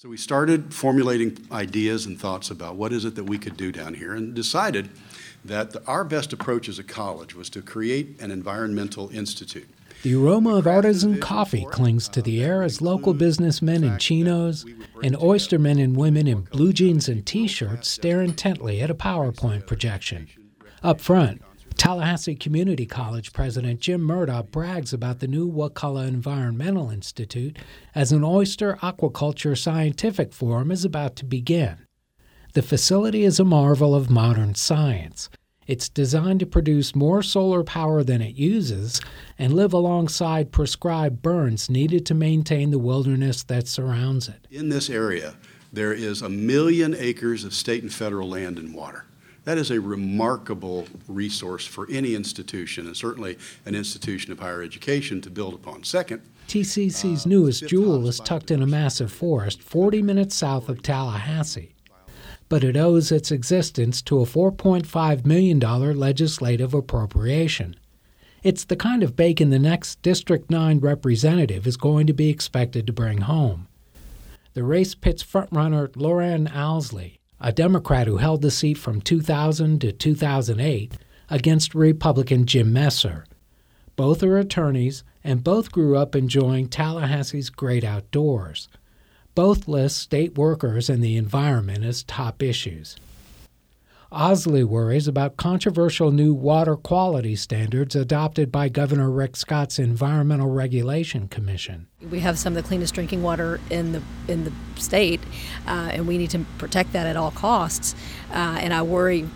So we started formulating ideas and thoughts about what is it that we could do down here, and decided that our best approach as a college was to create an environmental institute. The aroma of artisan coffee clings to the air as local businessmen in chinos and oystermen and women in blue jeans and T-shirts stare intently at a PowerPoint projection. Up front, Tallahassee Community College President Jim Murdoch brags about the new Wakulla Environmental Institute as an oyster aquaculture scientific forum is about to begin. The facility is a marvel of modern science. It's designed to produce more solar power than it uses and live alongside prescribed burns needed to maintain the wilderness that surrounds it. In this area, there is 1 million acres of state and federal land and water. That is a remarkable resource for any institution, and certainly an institution of higher education, to build upon. Second, TCC's newest jewel is tucked in a massive forest 40 minutes south of Tallahassee, but it owes its existence to a $4.5 million legislative appropriation. It's the kind of bacon the next District 9 representative is going to be expected to bring home. The race pits frontrunner Loran Owsley, a Democrat who held the seat from 2000 to 2008, against Republican Jim Messer. Both are attorneys, and both grew up enjoying Tallahassee's great outdoors. Both list state workers and the environment as top issues. Owsley worries about controversial new water quality standards adopted by Governor Rick Scott's Environmental Regulation Commission. We have some of the cleanest drinking water in the state, and we need to protect that at all costs. And I worry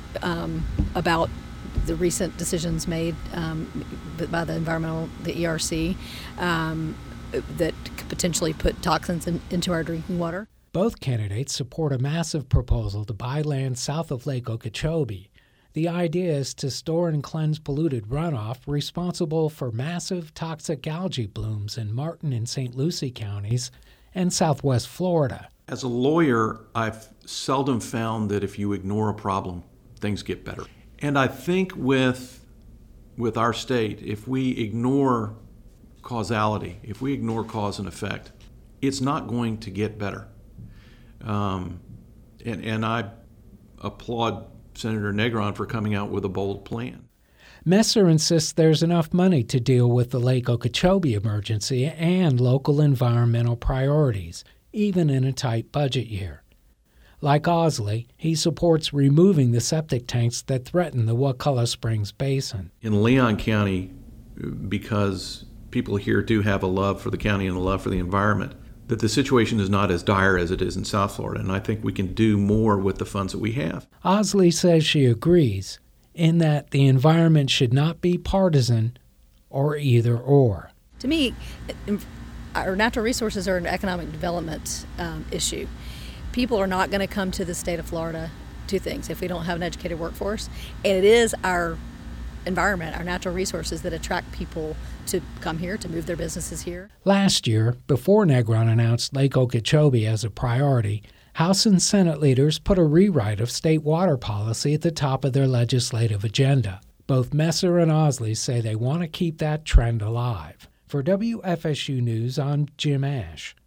about the recent decisions made by the ERC, that could potentially put toxins into our drinking water. Both candidates support a massive proposal to buy land south of Lake Okeechobee. The idea is to store and cleanse polluted runoff responsible for massive toxic algae blooms in Martin and St. Lucie counties and southwest Florida. As a lawyer, I've seldom found that if you ignore a problem, things get better. And I think with our state, if we ignore causality, if we ignore cause and effect, it's not going to get better. And I applaud Senator Negron for coming out with a bold plan. Messer insists there's enough money to deal with the Lake Okeechobee emergency and local environmental priorities, even in a tight budget year. Like Owsley, he supports removing the septic tanks that threaten the Wakulla Springs Basin. In Leon County, because people here do have a love for the county and a love for the environment, that the situation is not as dire as it is in South Florida, and I think we can do more with the funds that we have. Owsley says she agrees in that the environment should not be partisan or either or. To me, our natural resources are an economic development issue. People are not going to come to the state of Florida, two things, if we don't have an educated workforce, and it is our environment, our natural resources that attract people to come here, to move their businesses here. Last year, before Negron announced Lake Okeechobee as a priority, House and Senate leaders put a rewrite of state water policy at the top of their legislative agenda. Both Messer and Owsley say they want to keep that trend alive. For WFSU News, I'm Jim Ash.